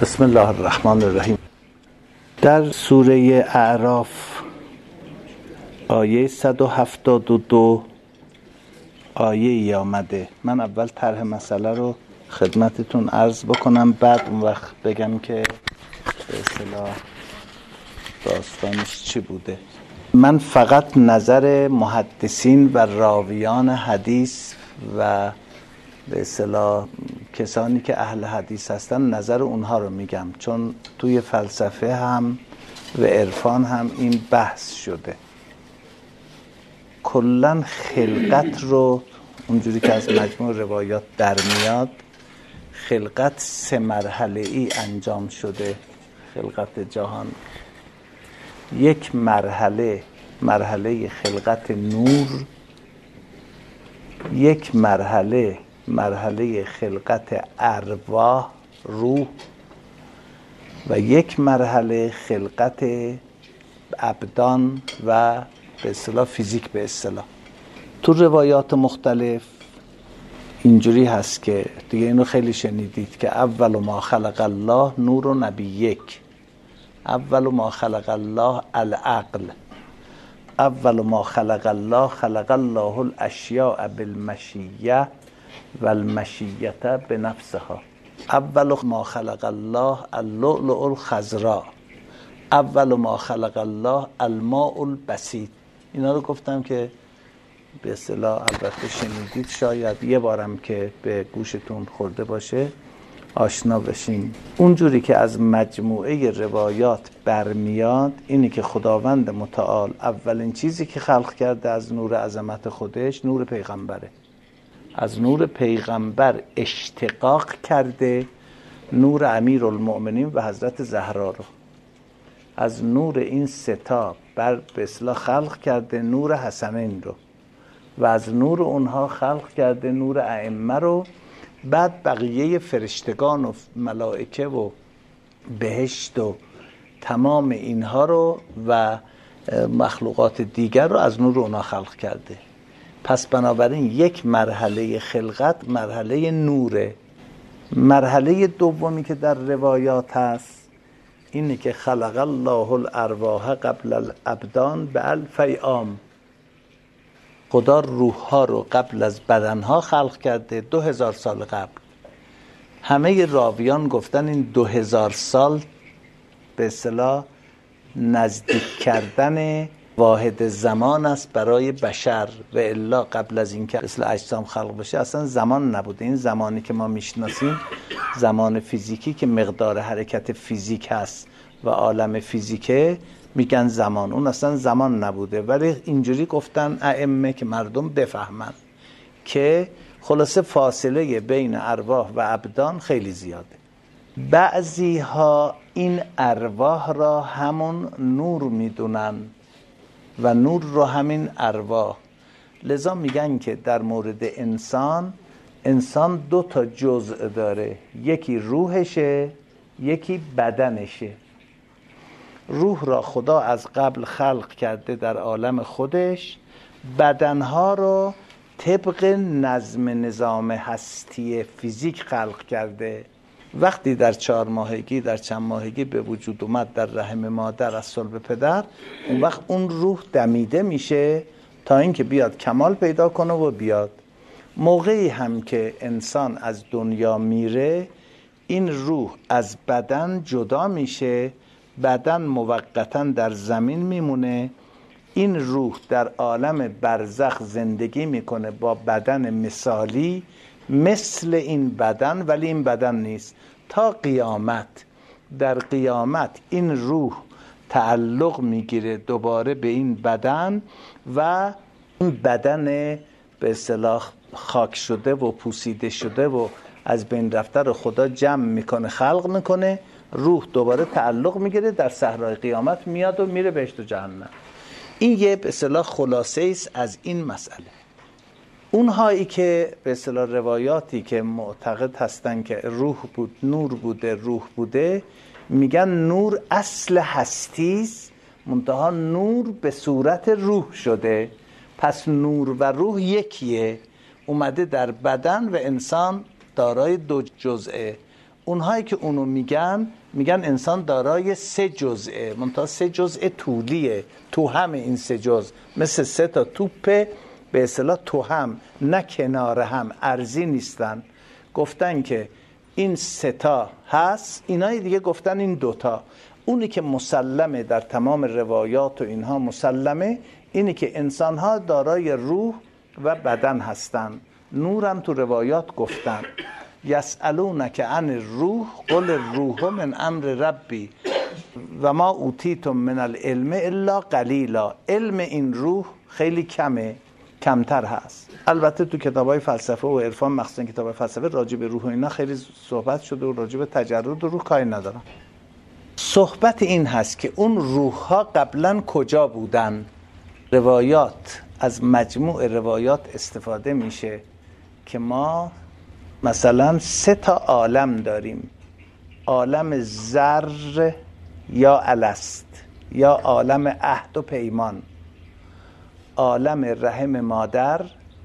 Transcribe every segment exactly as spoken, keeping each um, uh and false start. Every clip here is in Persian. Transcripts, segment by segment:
بسم الله الرحمن الرحیم. در سوره اعراف آیه صد و هفتاد و دو آیه ای آمده. من اول طرح مسئله رو خدمتتون عرض بکنم، بعد اون وقت بگم که به اصطلاح داستانش چی بوده. من فقط نظر محدثین و راویان حدیث و به اصطلاح کسانی که اهل حدیث هستن نظر اونها رو میگم، چون توی فلسفه هم و عرفان هم این بحث شده. کلن خلقت رو اونجوری که از مجموع روایات در میاد، خلقت سه مرحله ای انجام شده. خلقت جهان یک مرحله مرحله خلقت نور، یک مرحله مرحله خلقت ارواح روح و یک مرحله خلقت ابدان و به اصطلاح فیزیک. به اصطلاح تو روایات مختلف اینجوری هست که دیگه اینو خیلی شنیدید که اول ما خلق الله نور و نبی یک، اول ما خلق الله العقل، اول ما خلق الله خلق الله الاشیاء بالمشیه و المشیت بنفسها، اول ما خلق الله اللؤلؤ الخضراء، اول ما خلق الله الماء البسیط. اینا رو گفتم که به اصطلاح البته شنیدید، شاید یه بارم که به گوشتون خورده باشه آشنا بشین. اونجوری که از مجموعه روایات برمیاد اینی که خداوند متعال اولین چیزی که خلق کرده از نور عظمت خودش نور پیغمبره. از نور پیغمبر اشتقاق کرده نور امیرالمؤمنین و حضرت زهرا رو. از نور این ستا بر به اصطلاح خلق کرده نور حسنین رو و از نور اونها خلق کرده نور ائمه رو. بعد بقیه فرشتگان و ملائکه و بهشت و تمام اینها رو و مخلوقات دیگر رو از نور اونها خلق کرده. پس بنابراین یک مرحله خلقت مرحله نوره. مرحله دومی که در روایات هست اینه که خلق الله الارواح قبل الابدان بألف عام. خدا روح ها رو قبل از بدن ها خلق کرده، دو هزار سال قبل. همه راویان گفتن این دو هزار سال به اصطلاح نزدیک کردن واحد زمان است برای بشر، و الا قبل از این که مثل اجسام خلق بشه اصلا زمان نبوده. این زمانی که ما میشناسیم زمان فیزیکی که مقدار حرکت فیزیک هست و عالم فیزیکه میگن زمان، اون اصلا زمان نبوده. ولی اینجوری گفتن ائمه که مردم بفهمن که خلاصه فاصله بین ارواح و ابدان خیلی زیاده. بعضی ها این ارواح را همون نور میدونن و نور رو همین ارواح. لذا میگن که در مورد انسان، انسان دو تا جزء داره، یکی روحشه یکی بدنشه. روح را خدا از قبل خلق کرده در عالم خودش، بدنها رو طبق نظم نظام هستی فیزیک خلق کرده. وقتی در چهار ماهگی در چند ماهگی به وجود اومد در رحم مادر از صلب پدر، اون وقت اون روح دمیده میشه تا اینکه بیاد کمال پیدا کنه و بیاد. موقعی هم که انسان از دنیا میره این روح از بدن جدا میشه، بدن موقتاً در زمین میمونه، این روح در عالم برزخ زندگی میکنه با بدن مثالی مثل این بدن، ولی این بدن نیست تا قیامت. در قیامت این روح تعلق میگیره دوباره به این بدن و این بدن به اصطلاح خاک شده و پوسیده شده و از بین رفته رو خدا جمع میکنه، خلق میکنه، روح دوباره تعلق میگیره، در صحرای قیامت میاد و میره بهشت و جهنم. این یه به اصطلاح خلاصه است از این مسئله. اونهایی که به اصطلاح روایاتی که معتقد هستن که روح بود نور بوده روح بوده، میگن نور اصل هستی است، منتها نور به صورت روح شده. پس نور و روح یکیه، اومده در بدن و انسان دارای دو جزئه. اونهایی که اونو میگن میگن انسان دارای سه جزئه، منتها سه جزء طولیه، تو هم این سه جزء مثل سه تا توپه به اصطلاح تو هم، نه کنار هم، ارضی نیستن. گفتن که این سه تا هست، اینای دیگه گفتن این دوتا. اونی که مسلمه در تمام روایات و اینها مسلمه اینی که انسان ها دارای روح و بدن هستن. نورم تو روایات گفتن یسألونک عن الروح قل الروح من امر ربی و ما اوتیتم من العلم الا قلیلا. علم این روح خیلی کمه، کمتر هست. البته تو کتابای فلسفه و عرفان، مخصوصا کتابای فلسفه، راجع به روح و اینا خیلی صحبت شده و راجع به تجرد و روح کاری ندارم. صحبت این هست که اون روح ها قبلا کجا بودن. روایات، از مجموع روایات استفاده میشه که ما مثلا سه تا عالم داریم: عالم ذر یا الست، یا عالم عهد و پیمان، عالم رحم مادر،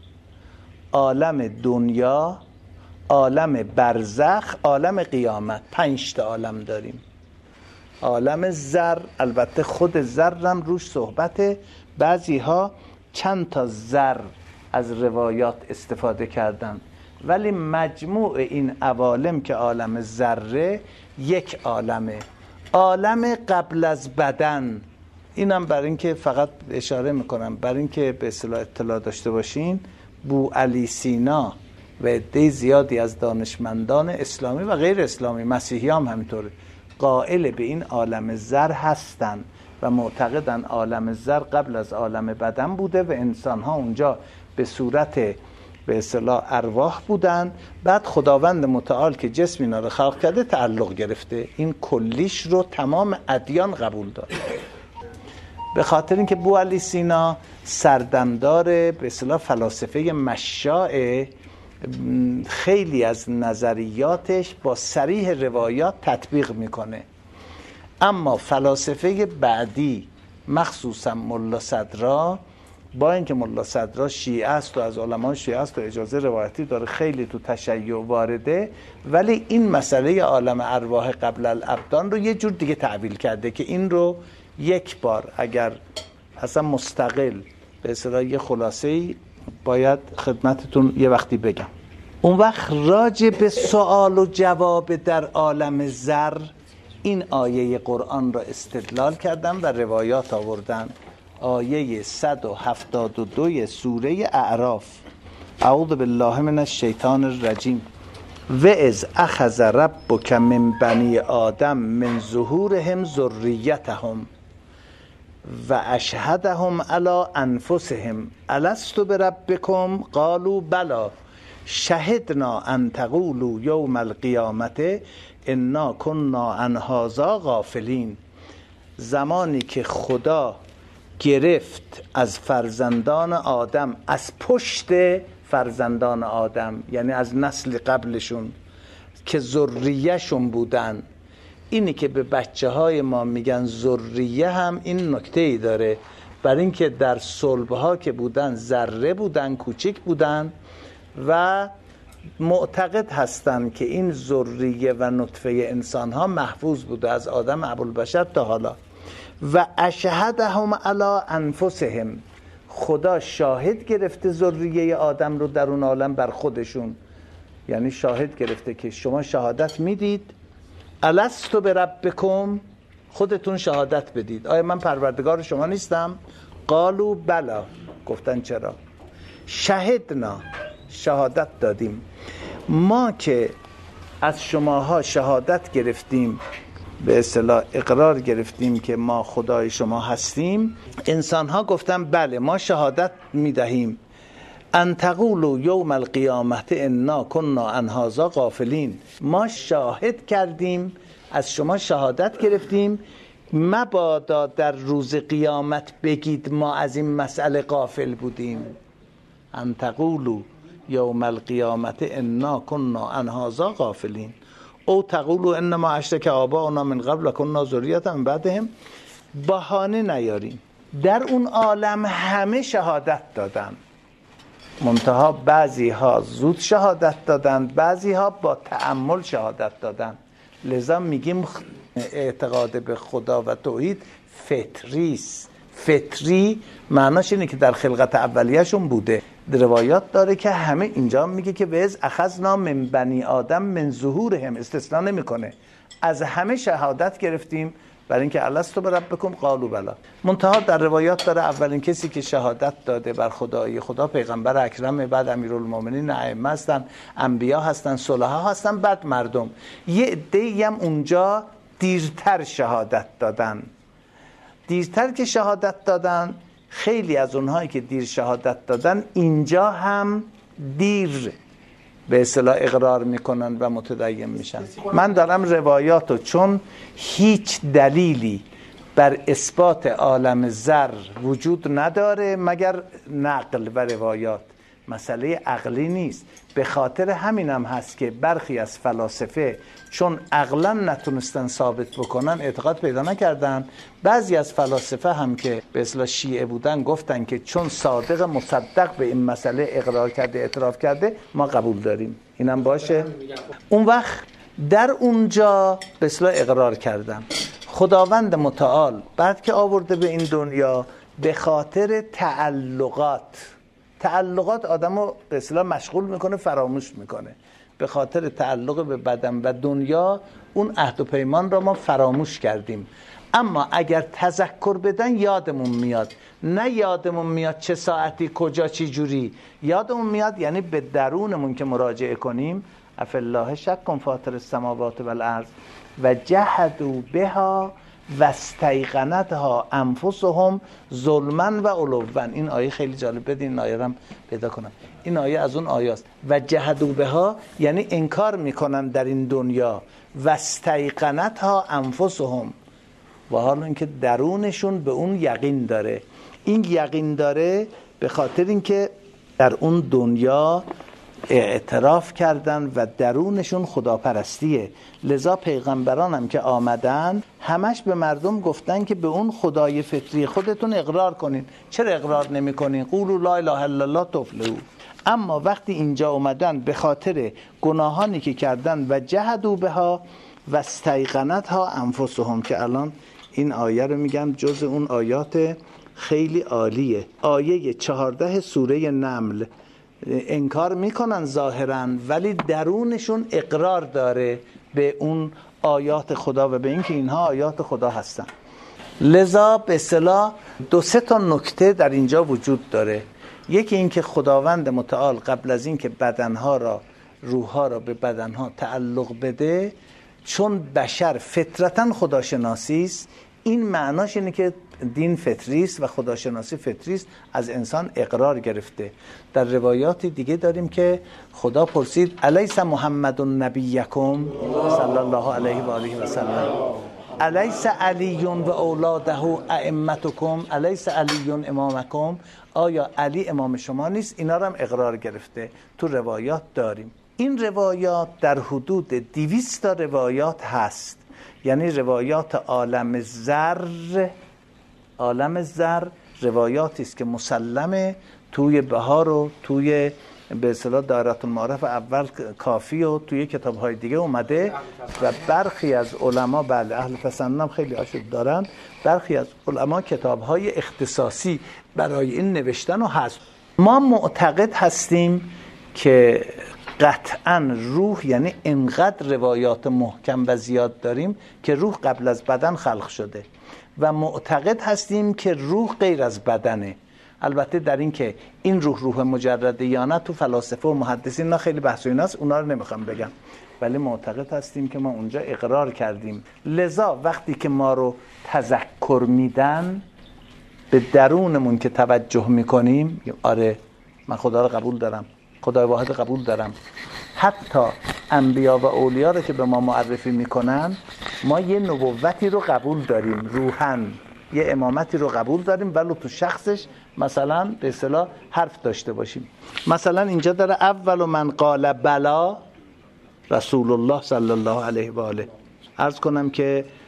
عالم دنیا، عالم برزخ، عالم قیامت. پنج تا عالم داریم. عالم ذر، البته خود ذرم روش صحبته، بعضی ها چند تا ذر از روایات استفاده کردن، ولی مجموع این عوالم که عالم ذره یک عالمه، عالم قبل از بدن. اینم برای اینکه فقط اشاره میکنم، برای اینکه به اصطلاح اطلاع داشته باشین، بوعلی سینا و عده زیادی از دانشمندان اسلامی و غیر اسلامی، مسیحی هم همینطوره، قائل به این عالم ذر هستن و معتقدن عالم ذر قبل از عالم بدن بوده و انسان ها اونجا به صورت به اصطلاح ارواح بودن. بعد خداوند متعال که جسم اینا رو خلق کرده تعلق گرفته. این کلیش رو تمام ادیان قبول داره، به خاطر اینکه بوعلی سینا سردمدار به اصطلاح فلاسفه مشاء، خیلی از نظریاتش با صریح روایات تطبیق میکنه. اما فلاسفه بعدی مخصوصا ملا صدرا، با اینکه ملا صدرا شیعه است و از علمای شیعه است و اجازه روایتی داره، خیلی تو تشیع وارده، ولی این مسئله عالم ارواح قبل الابدان رو یه جور دیگه تعبیل کرده که این رو یک بار اگر اصلا مستقل به اصطلاح یه خلاصه‌ای باید خدمتتون یه وقتی بگم. اون وقت راجع به سوال و جواب در عالم ذر این آیه قرآن را استدلال کردن و روایات آوردن. آیه صد و هفتاد و دو سوره اعراف: اعوذ بالله من الشیطان الرجیم و اذ اخذ ربک من بنی آدم من ظهورهم ذریتهم و اشهدهم علی انفسهم الست بربکم قالوا بلی شهدنا ان تقولوا یوم القیامت انا كنا عن هذا غافلین. زمانی که خدا گرفت از فرزندان آدم، از پشت فرزندان آدم، یعنی از نسل قبلشون که ذریه‌شون بودن. اینی که به بچه های ما میگن ذریه هم این نکته ای داره، برای اینکه در صلب ها که بودن ذره بودن، کوچک بودن و معتقد هستن که این ذریه و نطفه انسان ها محفوظ بوده از آدم ابوالبشر تا حالا. و اشهدهم علی انفسهم، خدا شاهد گرفته ذریه آدم رو در اون عالم بر خودشون، یعنی شاهد گرفته که شما شهادت میدید الست بربکم، خودتون شهادت بدید آیا من پروردگار شما نیستم؟ قالوا بلا، گفتن چرا؟ شهدنا، شهادت دادیم. ما که از شماها شهادت گرفتیم، به اصطلاح اقرار گرفتیم که ما خدای شما هستیم، انسان ها گفتن بله ما شهادت میدهیم ان تقولوا یوم القیامت انا كنا عن هذا غافلین، ما شاهد کردیم، از شما شهادت گرفتیم، مبادا در روز قیامت بگید ما از این مسئله غافل بودیم. ان تقولوا یوم القیامت انا كنا عن هذا غافلین او تقولوا انما اشرک آباؤنا من قبل و كنا ذریة من بعدهم. بهانه نیاریم، در اون عالم همه شهادت دادن. منتها بعضی ها زود شهادت دادند، بعضی ها با تأمل شهادت دادند. لذا میگیم اعتقاد به خدا و توحید فطریست. فطری معناش اینه که در خلقت اولیه‌شون بوده. روایات داره که همه اینجا میگه که وز اخذنا من بنی آدم من ظهورهم، استثناء نمیکنه، از همه شهادت گرفتیم برای اینکه الستو بربکم قالوا بلی. منتها در روایات داره اولین کسی که شهادت داده بر خدایی خدا پیغمبر اکرم، بعد امیرالمومنین، ائمه هستن، انبیا هستن، صلحا هستن، بعد مردم. یه عده‌ای هم اونجا دیرتر شهادت دادن. دیرتر که شهادت دادن، خیلی از اونهایی که دیر شهادت دادن اینجا هم دیر به اصطلاح اقرار میکنن و متدین میشن. من دارم روایاتو، چون هیچ دلیلی بر اثبات عالم ذر وجود نداره مگر نقل و روایات، مسئله عقلی نیست. به خاطر همینم هست که برخی از فلاسفه چون عقلا نتونستن ثابت بکنن اعتقاد پیدا نکردن. بعضی از فلاسفه هم که به اصطلاح شیعه بودن گفتن که چون صادق مصدق به این مسئله اقرار کرده، اعتراف کرده، ما قبول داریم. اینم باشه. اون وقت در اونجا به اصطلاح اقرار کردن. خداوند متعال بعد که آورده به این دنیا به خاطر تعلقات تعلقات آدمو به اصطلاح مشغول میکنه، فراموش میکنه. به خاطر تعلق به بدن و دنیا اون عهد و پیمان را ما فراموش کردیم. اما اگر تذکر بدن یادمون میاد. نه یادمون میاد چه ساعتی کجا چی جوری، یادمون میاد یعنی به درونمون که مراجعه کنیم. افالله شک فاطر السماوات والارض و جحدوا بها و استیقنتها انفسهم ظلما و علوا. این آیه خیلی جالب، بدین این آیه رو پیدا کنم. این آیه از اون آیه است. و جحدوا بها یعنی انکار میکنن در این دنیا، و استیقنتها انفسهم، و حالا اینکه درونشون به اون یقین داره. این یقین داره به خاطر اینکه در اون دنیا اعتراف کردن و درونشون خداپرستیه. لذا پیغمبران هم که آمدن همش به مردم گفتن که به اون خدای فطری خودتون اقرار کنین. چرا اقرار نمی کنین؟ قولوا لا اله الا الله تفلحوا. اما وقتی اینجا اومدن به خاطر گناهانی که کردن و جحدوا بها و استیقنتها انفسهم، که الان این آیه رو میگم جز اون آیات خیلی عالیه. آیه چهارده سوره نمل. انکار میکنن ظاهرا ولی درونشون اقرار داره به اون آیات خدا و به اینکه اینها آیات خدا هستن. لذا به اصطلاح دو سه تا نکته در اینجا وجود داره. یکی اینکه خداوند متعال قبل از اینکه بدنها را، روحها را به بدنها تعلق بده، چون بشر فطرتاً خداشناسی است، این معناش اینه که دین فطری است و خداشناسی فطری است، از انسان اقرار گرفته. در روایات دیگه داریم که خدا پرسید الیس محمد نبیکم صلی الله علیه و آله و سلم، الیس علی و اولاده ائمتکم، الیس علی امامکم، آیا علی امام شما نیست؟ اینا رو هم اقرار گرفته. تو روایات داریم. این روایات در حدود دویست تا روایات هست. یعنی روایات عالم ذر، عالم ذر روایاتی است که مسلمه توی بهار و توی به اصطلاح دایره المعارف اول کافی و توی کتاب‌های دیگه اومده و برخی از علما، بله اهل تسنن هم خیلی آشوب دارن، برخی از علما کتاب‌های اختصاصی برای این نوشتن و هست. ما معتقد هستیم که قطعاً روح، یعنی انقدر روایات محکم و زیاد داریم که روح قبل از بدن خلق شده و معتقد هستیم که روح غیر از بدنه. البته در این که این روح روح مجرده یا نه تو فلاسفه و محدثین نه خیلی بحث و ایناست، اونا رو نمیخوام بگم، ولی معتقد هستیم که ما اونجا اقرار کردیم. لذا وقتی که ما رو تذکر میدن به درونمون که توجه میکنیم، آره من خدا رو قبول دارم، خدای واحد قبول دارم. حتی انبیا و اولیا رو که به ما معرفی میکنن، ما یه نبوتی رو قبول داریم، روحاً یه امامتی رو قبول داریم، ولی تو شخصش مثلا به اصطلاح حرف داشته باشیم. مثلا اینجا داره اول من قال بلا رسول الله صلی الله علیه و آله. عرض کنم که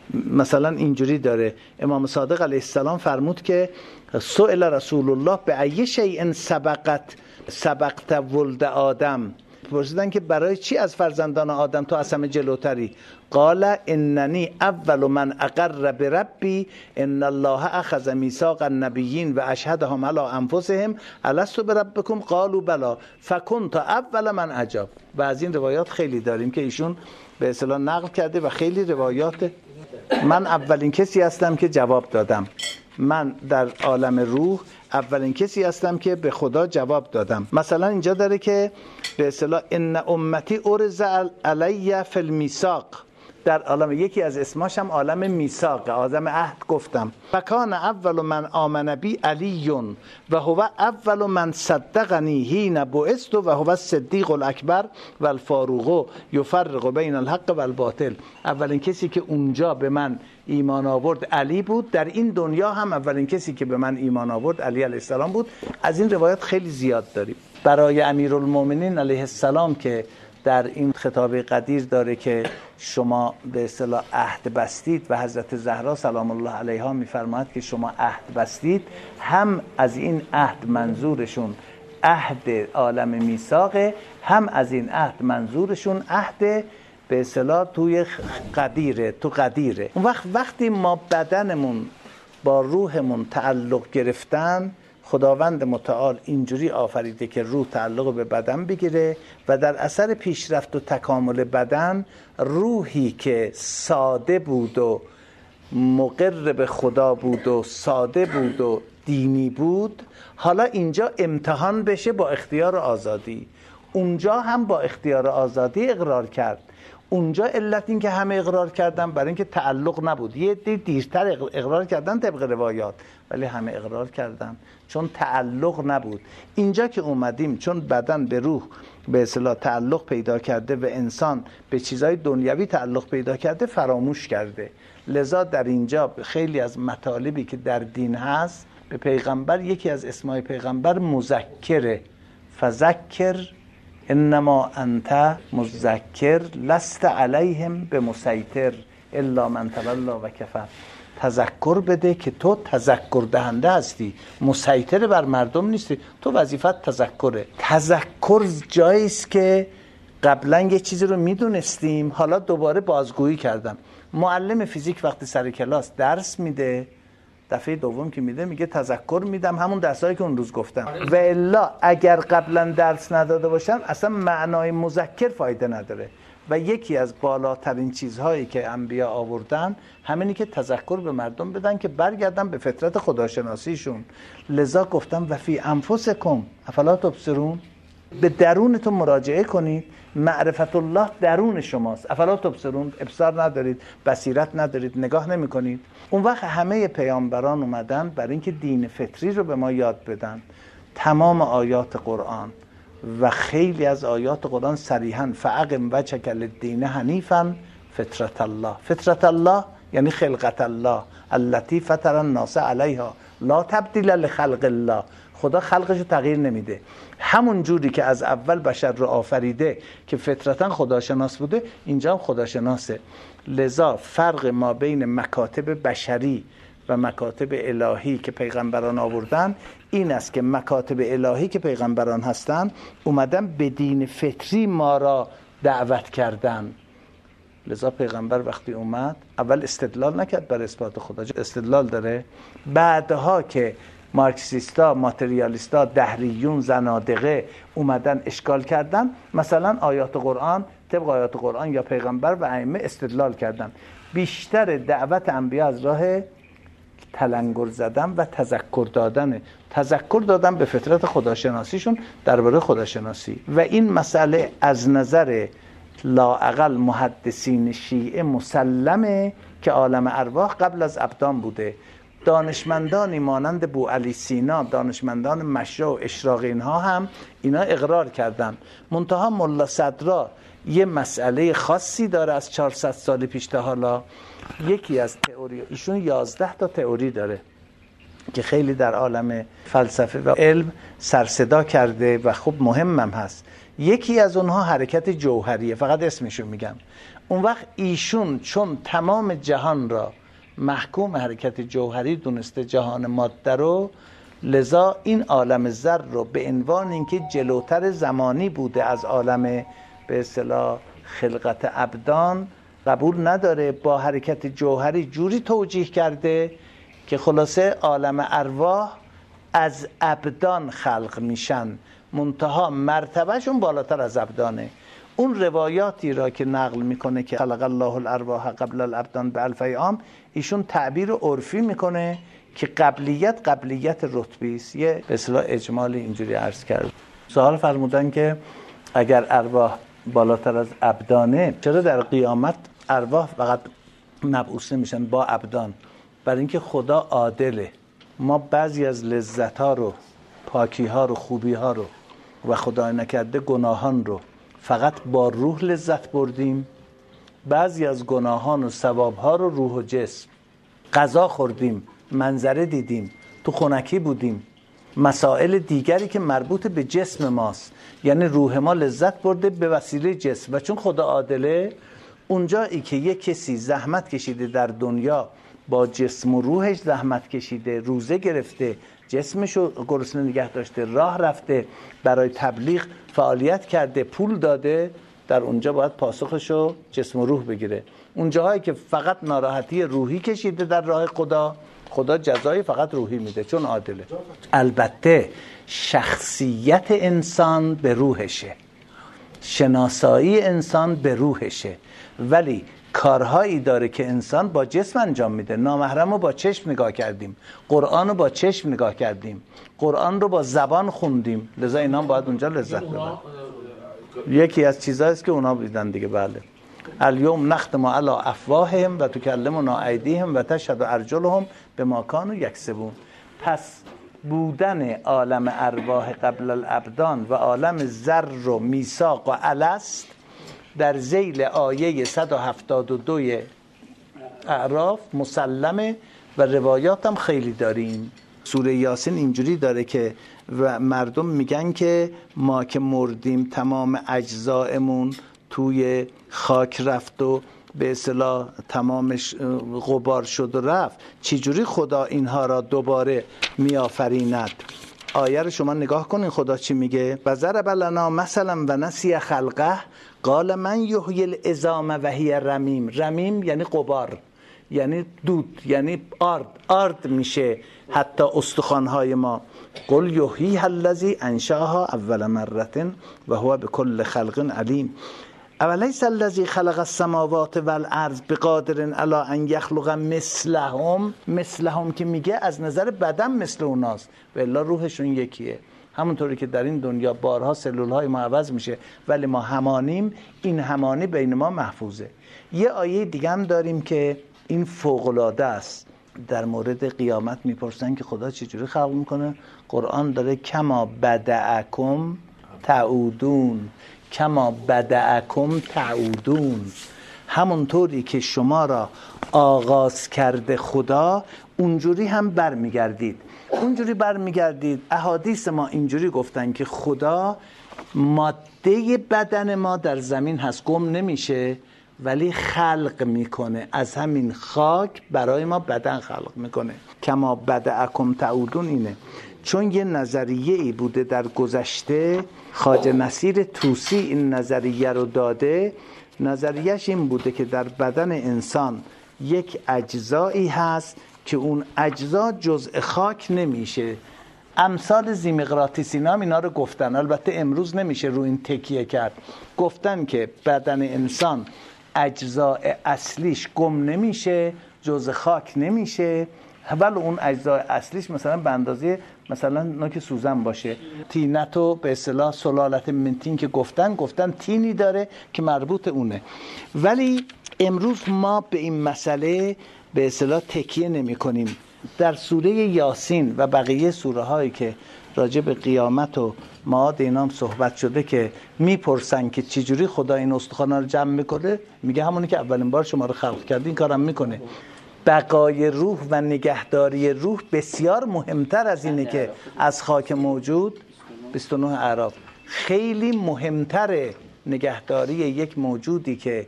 مثلا اینجوری داره، امام صادق علیه السلام فرمود که سئل رسول الله به ای شیء سبقت سبقت ولد آدم، پرسیدن که برای چی از فرزندان آدم تو از همه جلوتری؟ قال اننی اول من اقر بربی ان الله اخذ میثاق النبیین و اشهدهم علی انفسهم الست بربکم قالوا بلی فکنت اول من اجاب. و از این روایات خیلی داریم که ایشون به اصطلاح نقل کرده و خیلی روایات. من اولین کسی هستم که جواب دادم، من در عالم روح اولین کسی هستم که به خدا جواب دادم. مثلا اینجا داره که به اصطلاح ان امتی ارز علی فی المیثاق، در عالم یکی از اسماش هم عالم میثاق، عالم عهد گفتم. فکان اول من آمن بی علی و هو اول من صدقنی حین بعثت و هو الصدیق الاکبر و الفاروق یفرق بین الحق و الباطل. اولین کسی که اونجا به من ایمان آورد علی بود، در این دنیا هم اولین کسی که به من ایمان آورد علی علیه السلام بود. از این روایات خیلی زیاد داریم. برای امیرالمومنین علیه السلام که در این خطاب قدیر داره که شما به اصطلاح عهد بستید و حضرت زهرا سلام الله علیها میفرماید که شما عهد بستید، هم از این عهد منظورشون عهد عالم میثاقه، هم از این عهد منظورشون عهد به اصطلاح توی قدیره، تو قدیره. اون وقت وقتی ما بدنمون با روحمون تعلق گرفتن، خداوند متعال اینجوری آفریده که روح تعلق به بدن بگیره و در اثر پیشرفت و تکامل بدن، روحی که ساده بود و مقر به خدا بود و ساده بود و دینی بود، حالا اینجا امتحان بشه با اختیار آزادی. اونجا هم با اختیار آزادی اقرار کرد. اونجا علت این که همه اقرار کردن برای اینکه تعلق نبود. یه دی دیرتر اقرار کردن طبق روایات، ولی همه اقرار کردن چون تعلق نبود. اینجا که اومدیم چون بدن به روح به اصطلاح تعلق پیدا کرده و انسان به چیزهای دنیوی تعلق پیدا کرده، فراموش کرده. لذا در اینجا خیلی از مطالبی که در دین هست به پیغمبر، یکی از اسمای پیغمبر مذکره، فذکر انما انت مذکر لست علیهم بمسیطر الا من تولی و کفر. تذکر بده که تو تذکر دهنده هستی، مسیطر بر مردم نیستی، تو وظیفت تذکره. تذکر جایی است که قبلا یه چیزی رو میدونستیم، حالا دوباره بازگویی کردم. معلم فیزیک وقتی سر کلاس درس میده، دفعه دوم که میده میگه تذکر میدم همون درسایی که اون روز گفتم، و الا اگر قبلا درس نداده باشن اصلا معنای مذکر فایده نداره. و یکی از بالاترین چیزهایی که انبیا آوردن همینی که تذکر به مردم بدن که برگردن به فطرت خداشناسیشون. لذا گفتم و فی انفسکم افلا تبصرون، به درونتون مراجعه کنید، معرفت الله درون شماست. افلا تبصرون، ابصار ندارید، بصیرت ندارید، نگاه نمی کنید. اون وقت همه پیامبران اومدن برای اینکه دین فطری رو به ما یاد بدن. تمام آیات قرآن و خیلی از آیات قرآن صریحاً فاقم وجهک للدین حنیفا فطرت الله. فطرت الله یعنی خلقت الله التي فطر الناس علیها لا تبدیل لخلق الله. خدا خلقش رو تغییر نمیده. همون جوری که از اول بشر رو آفریده که فطرتاً خداشناس بوده، اینجا هم خداشناسه. لذا فرق ما بین مکاتب بشری و مکاتب الهی که پیغمبران آوردن این است که مکاتب الهی که پیغمبران هستن اومدن به دین فطری ما را دعوت کردن. لذا پیغمبر وقتی اومد اول استدلال نکرد بر اثبات خدا، استدلال داره. بعدها که مارکسیستا، ماتریالیستا، دهریون، زنادقه اومدن اشکال کردن، مثلا آیات قرآن طبق آیات قرآن یا پیغمبر و ائمه استدلال کردن. بیشتر دعوت انبیا از راه تلنگر زدن و تذکر دادن، تذکر دادن به فطرت خداشناسیشون درباره خداشناسی. و این مسئله از نظر لااقل محدثین شیعه مسلمه که عالم ارواح قبل از ابدان بوده. دانشمندانی مانند بو علی سینا، دانشمندان مشرع و اشراق، اینها هم اینا اقرار کردن. منتها ملا صدرا یه مسئله خاصی داره از چهارصد سال پیش تا حالا. یکی از تئوری ایشون یازده تا تئوری داره که خیلی در عالم فلسفه و علم سرصدا کرده و خب مهمم هست. یکی از اونها حرکت جوهریه، فقط اسمشو میگم. اون وقت ایشون چون تمام جهان را محکوم حرکت جوهری دونسته، جهان ماده رو، لذا این عالم ذر رو به عنوان اینکه جلوتر زمانی بوده از عالم به اصطلاح خلقت ابدان قبول نداره، با حرکت جوهری جوری توجیه کرده که خلاصه عالم ارواح از ابدان خلق میشن، منتها مرتبهشون بالاتر از ابدانه. اون روایاتی را که نقل میکنه که خلق الله الارواح قبل الابدان به الف عام، ایشون تعبیر عرفی میکنه که قبلیت قبلیت رتبی است. یه به اصطلاح اجمالی اینجوری عرض کرد. سوال فرمودن که اگر ارواح بالاتر از ابدانه، چرا در قیامت ارواح فقط مبعوث میشن با ابدان؟ برای اینکه خدا عادله. ما بعضی از لذت ها رو، پاکی ها رو، خوبی ها رو و خدای نکرده گناهان رو فقط با روح لذت بردیم، بعضی از گناهان و ثواب ها رو روح و جسم. غذا خوردیم، منظره دیدیم، تو خنکی بودیم، مسائل دیگری که مربوط به جسم ماست، یعنی روح ما لذت برده به وسیله جسم. و چون خدا عادله، اونجایی که یک کسی زحمت کشیده در دنیا، با جسم و روحش زحمت کشیده، روزه گرفته، جسمشو گرسنه نگه داشته، راه رفته، برای تبلیغ فعالیت کرده، پول داده، در اونجا باید پاسخشو جسم و روح بگیره. اونجاهایی که فقط ناراحتی روحی کشیده در راه خدا، خدا جزای فقط روحی میده چون عادله. البته شخصیت انسان به روحشه، شناسایی انسان به روحشه، ولی کارهایی داره که انسان با جسم انجام میده. نامحرم رو با چشم نگاه کردیم، قرآن رو با چشم نگاه کردیم، قرآن رو با زبان خوندیم، لذا اینا باید اونجا لذت ببرن. یکی از چیزهاییست که اونا دیدن دیگه. بله. الیوم نختم علی افواههم و تکلمنا ایدیهم و تشهد ارجلهم بما کانوا یکسبون. پس بودن عالم ارواح قبل الابدان و عالم ذر و میثاق و الست در ذیل آیه صد و هفتاد و دو اعراف مسلمه و روایات هم خیلی داریم. سوره یاسین اینجوری داره که و مردم میگن که ما که مردیم تمام اجزایمون توی خاک رفت و به اصطلاح تمامش غبار شد و رفت، چجوری خدا اینها را دوباره میآفریند؟ آیه رو شما نگاه کنین خدا چی میگه؟ و ضرب لنا مثلا و نسی خلقه قال من یحیی العظام و هی رمیم. رمیم یعنی غبار، یعنی دود، یعنی آرد آرد میشه حتی استخوان‌های ما. قل یحییها الذی انشأها اول مرة و هو بكل خلق علیم. اولیس الذی خلق السماوات والارض بقادر علی ان یخلق مثلهم. مثلهم که میگه از نظر بدن مثل اوناست، والله روحشون یکیه. همونطوری که در این دنیا بارها سلولهای ما عوض میشه ولی ما همانیم، این همانی بین ما محفوظه. یه آیه دیگه هم داریم که این فوق‌العاده است. در مورد قیامت میپرسن که خدا چجوری خلق میکنه. قرآن داره کما بدعکم تعودون، کما بدعکم تعودون. همونطوری که شما را آغاز کرده خدا، اونجوری هم برمیگردید. اونجوری برمیگردید. احادیث ما اینجوری گفتن که خدا ماده بدن ما در زمین هست، گم نمیشه، ولی خلق میکنه از همین خاک، برای ما بدن خلق میکنه. کما بدعکم تعودون اینه. چون یه نظریه ای بوده در گذشته، خواجه نصیر طوسی این نظریه رو داده. نظریهش این بوده که در بدن انسان یک اجزایی هست که اون اجزا جزء خاک نمیشه. امثال زیمقراطیسینا هم اینا رو گفتن، البته امروز نمیشه رو این تکیه کرد. گفتن که بدن انسان اجزاء اصلیش گم نمیشه، جزء خاک نمیشه، ولی اون اجزای اصلیش مثلا به اندازه مثلا نوک سوزن باشه. تینتو به اصطلاح سلالت منتین که گفتن گفتن تینی داره که مربوط اونه. ولی امروز ما به این مسئله به اصطلاح تکیه نمی کنیم. در سوره یاسین و بقیه سوره هایی که راجع به قیامت و معاد اینام صحبت شده که میپرسن که چجوری خدا این استخوانا رو جمع میکنه، میگه همونی که اولین بار شما رو خلق کرده این کارم میکنه. بقای روح و نگهداری روح بسیار مهمتر از اینه که از خاک موجود. بیست و نه اعراف خیلی مهمتره نگهداری یک موجودی که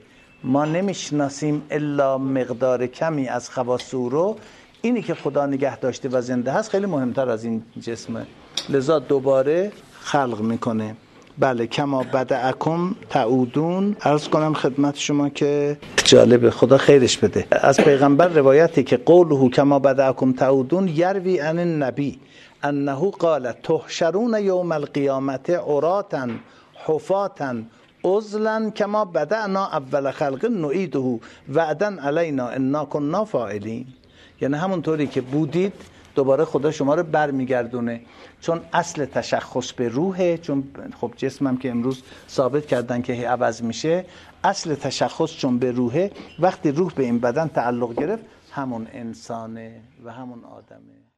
ما نمیشناسیم الا مقدار کمی از خواص او رو، اینی که خدا نگه داشته و زنده هست خیلی مهمتر از این جسمه. لذا دوباره خلق میکنه. بله کما بدأکم تعودون. عرض کنم خدمت شما که جالبه، خدا خیرش بده، از پیغمبر روایتی که قوله کما بدأکم تعودون یروی عن النبی انه قال تحشرون یوم القیامت عراتا حفاتا عزلا کما بدأنا اول خلق نعیده وعدا علینا انا کنا فاعلین. یعنی همونطوری که بودید دوباره خدا شما رو برمیگردونه، چون اصل تشخص به روحه، چون خب جسمم که امروز ثابت کردن که هی عوض میشه، اصل تشخص چون به روحه، وقتی روح به این بدن تعلق گرفت همون انسانه و همون آدمه.